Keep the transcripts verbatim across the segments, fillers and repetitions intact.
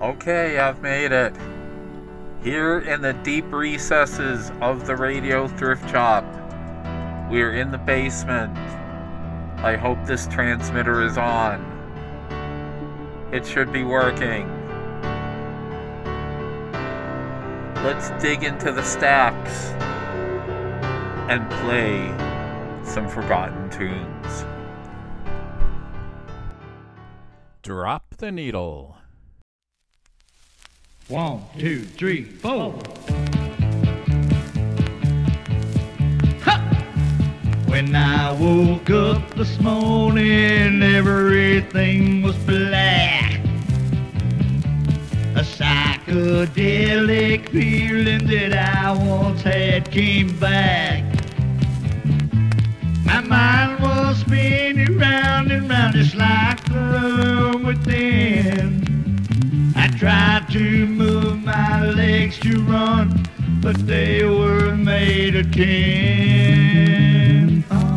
Okay, I've made it. Here in the deep recesses of the radio thrift shop. We're in the basement. I hope this transmitter is on. It should be working. Let's dig into the stacks and play some forgotten tunes. Drop the needle. One, two, three, four. When I woke up this morning, everything was black. A psychedelic feeling that I once had came back. My mind was spinning round and round just like the room within. I tried to move my legs to run, but they were made of tin. Oh.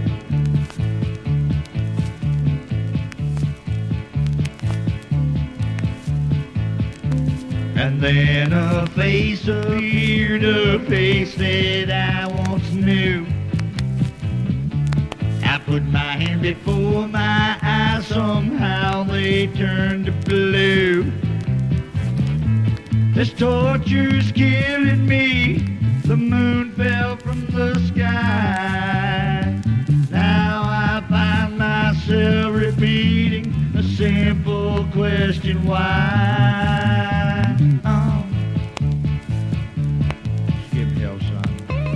And then a face appeared, a face that I once knew. I put my hand before my eyes, somehow they turned to blue. This torture's killing me. The moon fell from the sky. Now I find myself repeating a simple question, why? Oh. Just give me your son.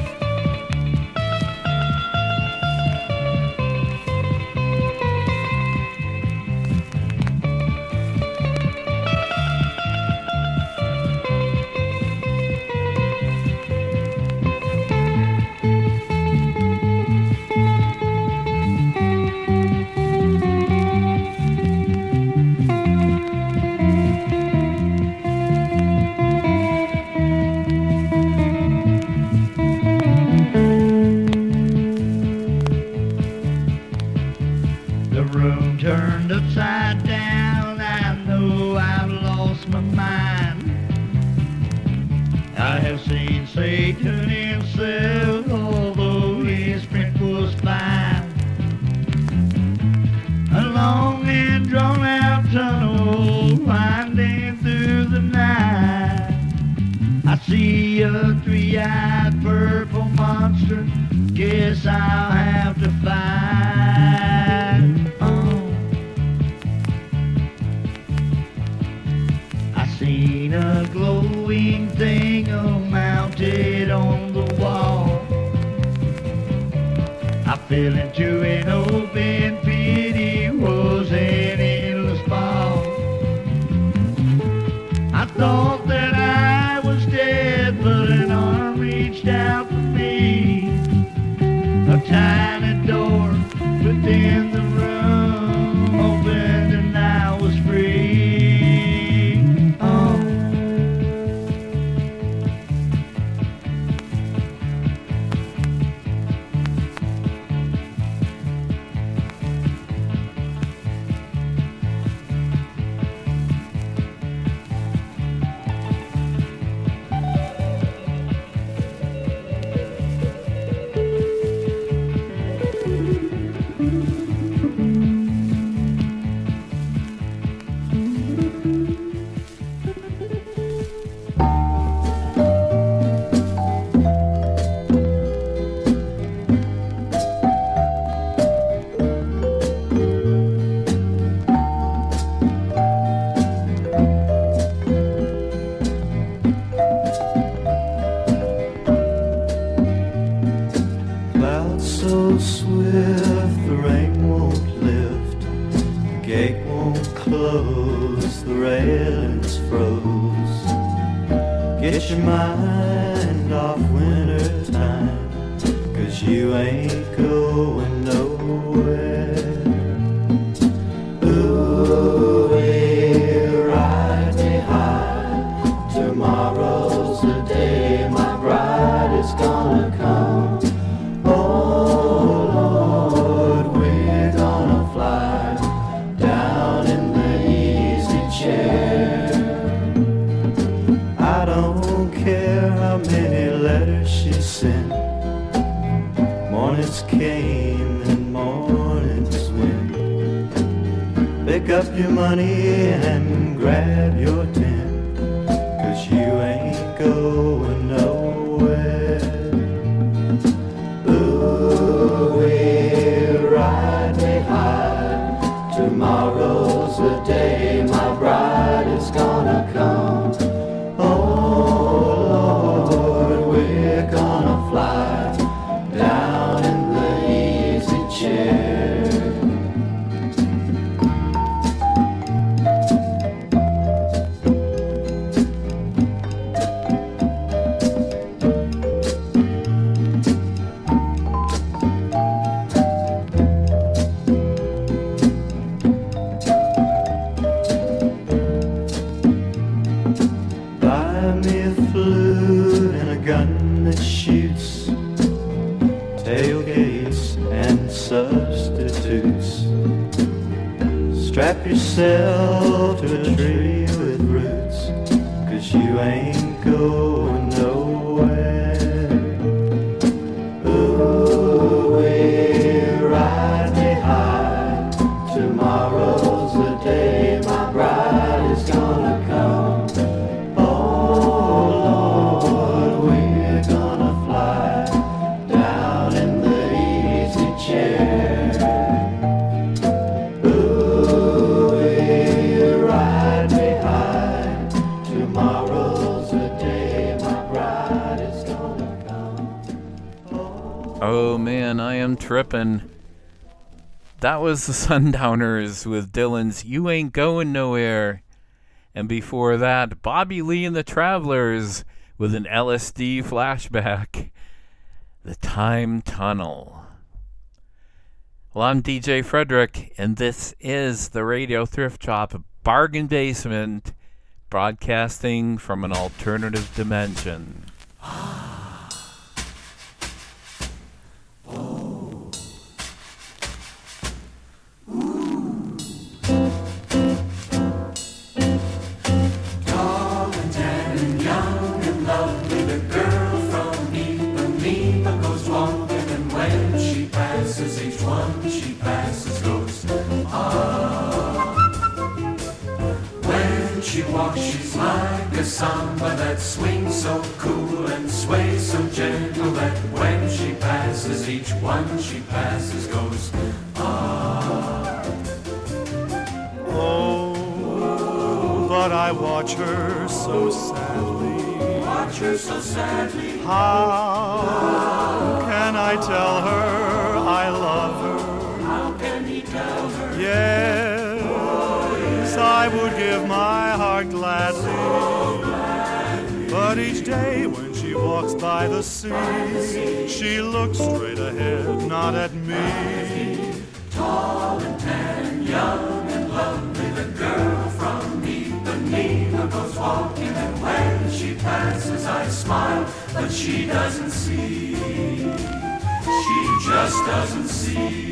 Turned upside down, I know I've lost my mind. I have seen Satan himself, although his print was fine. A long and drawn out tunnel winding through the night. I see a three-eyed purple monster, guess I'll have to fight. Seen a glowing thing oh, mounted on the wall. I fell into an open pit, it was an endless ball. I thought that I was dead, but an arm reached out for me. A tiny door within the room opened and I was free. Down in the easy chair. Pick up your money and grab your tin, 'cause you ain't going nowhere. Ooh, we'll ride me high. Tomorrow's the day my bride is gonna come. Oh Lord, we're gonna fly down in the easy chair. Strap yourself to a tree with roots, 'cause you ain't going nowhere. Ooh, we'll ride me high. Tomorrow's the day my bride is gonna come. Oh Lord, we're gonna fly down in the easy chair. Oh man, I am tripping. That was the Sundowners with Dylan's You Ain't Going Nowhere. And before that, Bobby Lee and the Travelers with an L S D flashback, The Time Tunnel. Well, I'm D J Frederick, and this is the Radio Thrift Shop Bargain Basement, broadcasting from an alternative dimension. She walks, she's like a samba that swings so cool and sways so gentle that when she passes, each one she passes goes, ah. Oh, but I watch her so sadly. Watch her so sadly. How, How can I tell her I love her? How can he tell her? Yes, oh, yes. I would give my heart gladly. So gladly. But each day when she walks by the sea, by the sea, she looks straight ahead, not at me. Tall and tan, young and lovely, the girl from Ipanema goes walking, and when she passes I smile, but she doesn't see. She just doesn't see.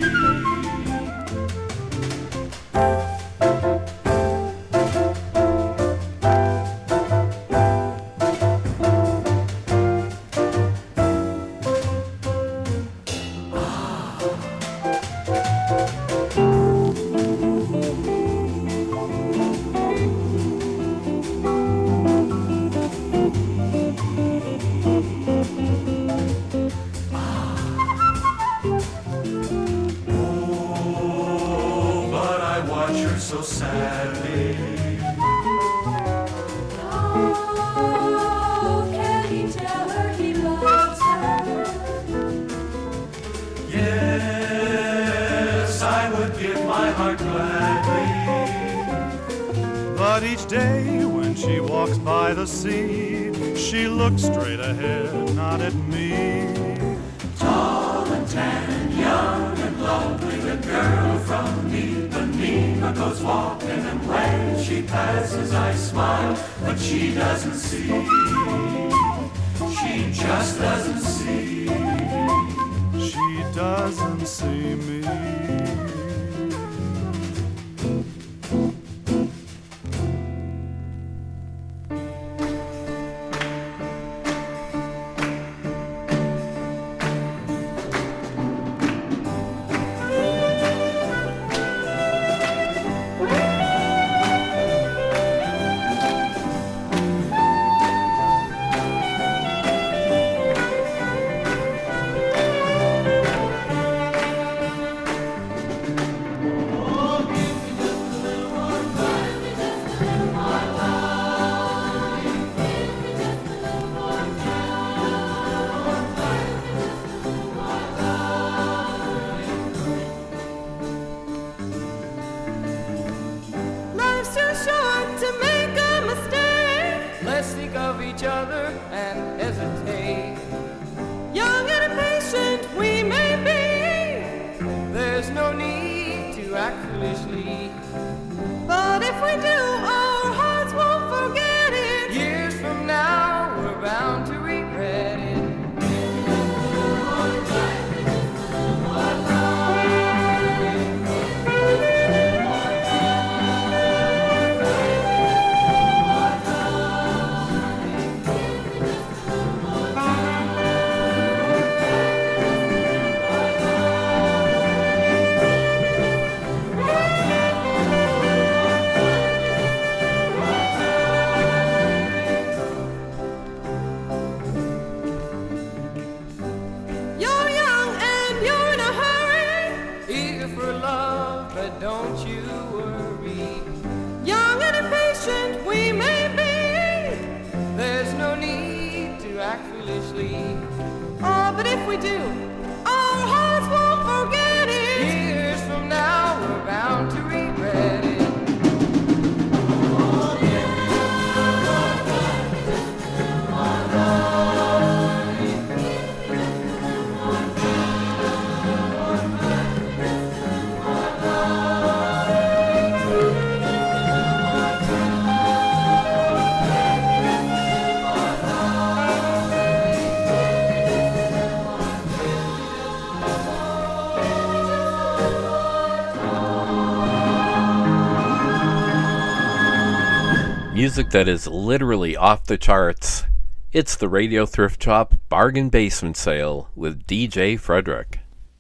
So sadly. Oh, can he tell her he loves her? Yes, I would give my heart gladly. But each day when she walks by the sea, she looks straight ahead, not at me. Tall and tan, young and lovely, the girl from Ipanema goes walking, and when she passes I smile, but she doesn't see. She just doesn't see. She doesn't see me. Woo! of each other and hesitate. Young and impatient we may be, there's no need to act foolishly. But if we do, our hearts won't forget it. Years from now, we're bound to regret it. Oh, but if we do, our hearts won't forget it. Years from now, we're bound to regret it. Music that is literally off the charts. It's the Radio Thrift Shop Bargain Basement Sale with D J Frederick.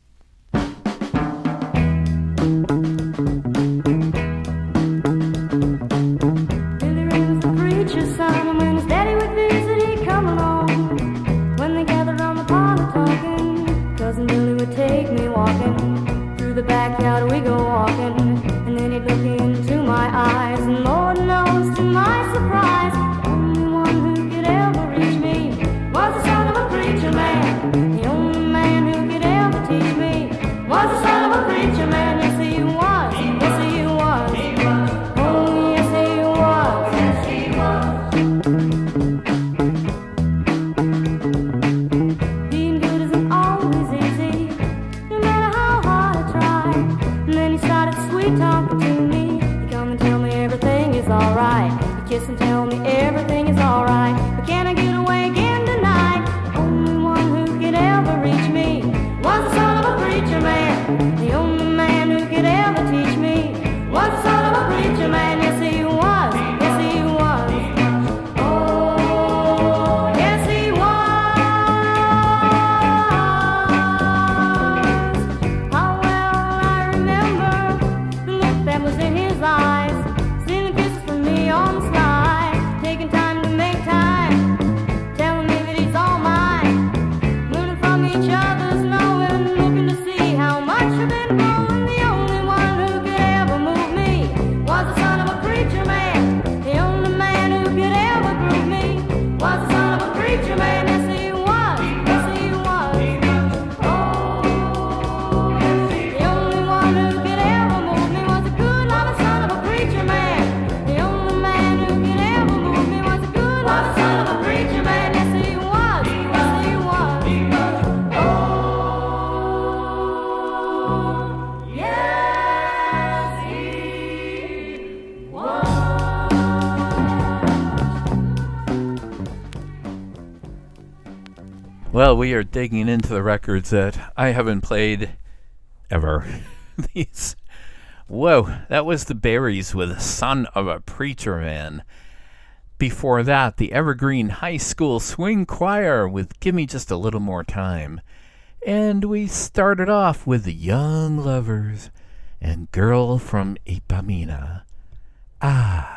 Well, we are digging into the records that I haven't played ever. These, whoa, that was the Berries with Son of a Preacher Man. Before that, the Evergreen High School Swing Choir with Gimme Just a Little More Time. And we started off with the Young Lovers and Girl from Ipanema. Ah.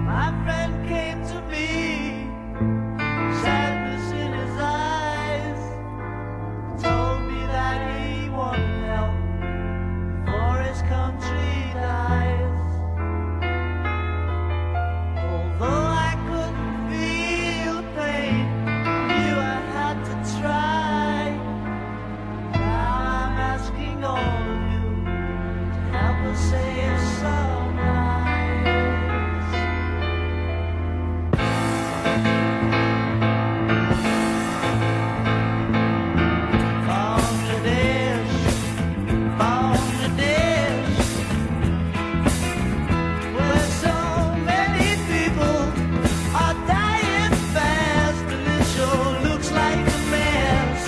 My friend came to me, sadness in his eyes, told me that he wanted help before his country dies. Although I couldn't feel the pain, knew I had to try. Now I'm asking all of you to help us save some lives. Bangladesh, Bangladesh, where so many people are dying fast, and it sure looks like a mess.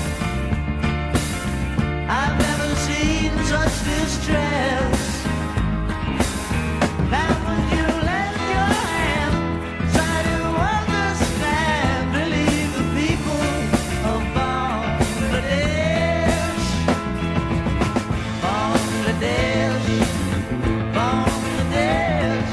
I've never seen such distress. Now would you lend your hand, try to understand, relieve the people of Bangladesh. Bangladesh, Bangladesh,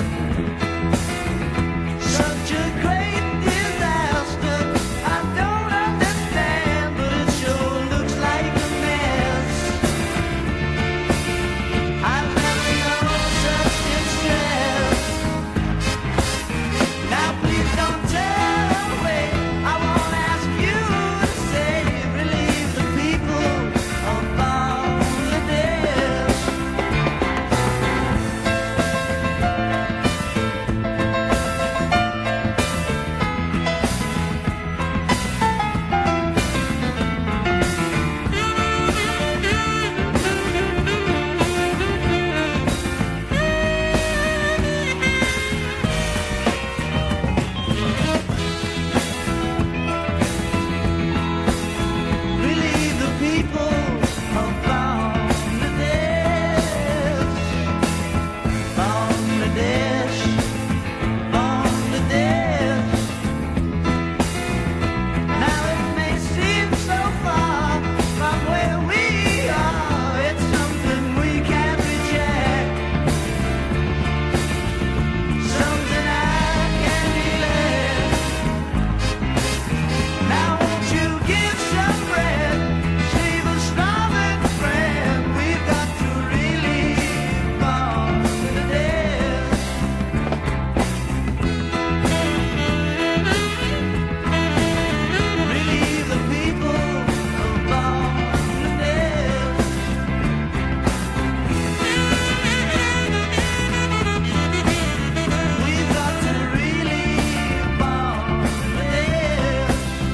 such a great disaster. I don't understand, but it sure looks like a mess. I've never known such distress. Now please don't turn away. I won't ask you to save, relieve the people of Bangladesh. Relieve the people of Bangladesh. Bangladesh, Bangladesh. Now it may seem so far from where we are, it's something we can't reject, something I can't neglect. Now won't you give some bread, save a starving friend? We've got to relieve Bangladesh. Relieve the people of Bangladesh. We've got to relieve Bangladesh.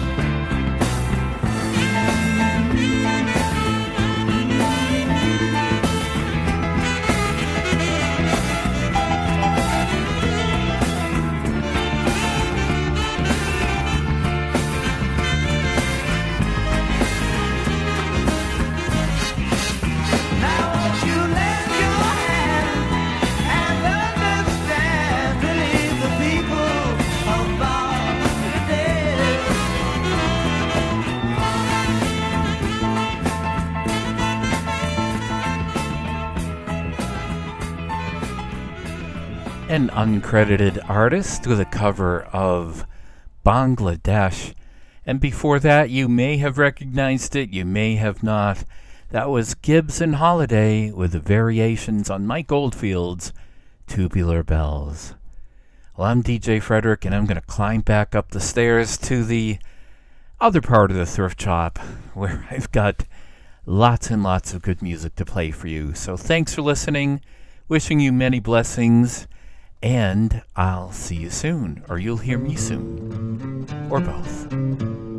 Now won't you lend your hand and understand, relieve the people of Bangladesh. An uncredited artist with a cover of Bangladesh. And before that, you may have recognized it, you may have not. That was Gibbs and Holiday with the variations on Mike Oldfield's Tubular Bells. Well, I'm D J Frederick, and I'm going to climb back up the stairs to the other part of the thrift shop, where I've got lots and lots of good music to play for you. So thanks for listening, wishing you many blessings, and I'll see you soon, or you'll hear me soon, or both.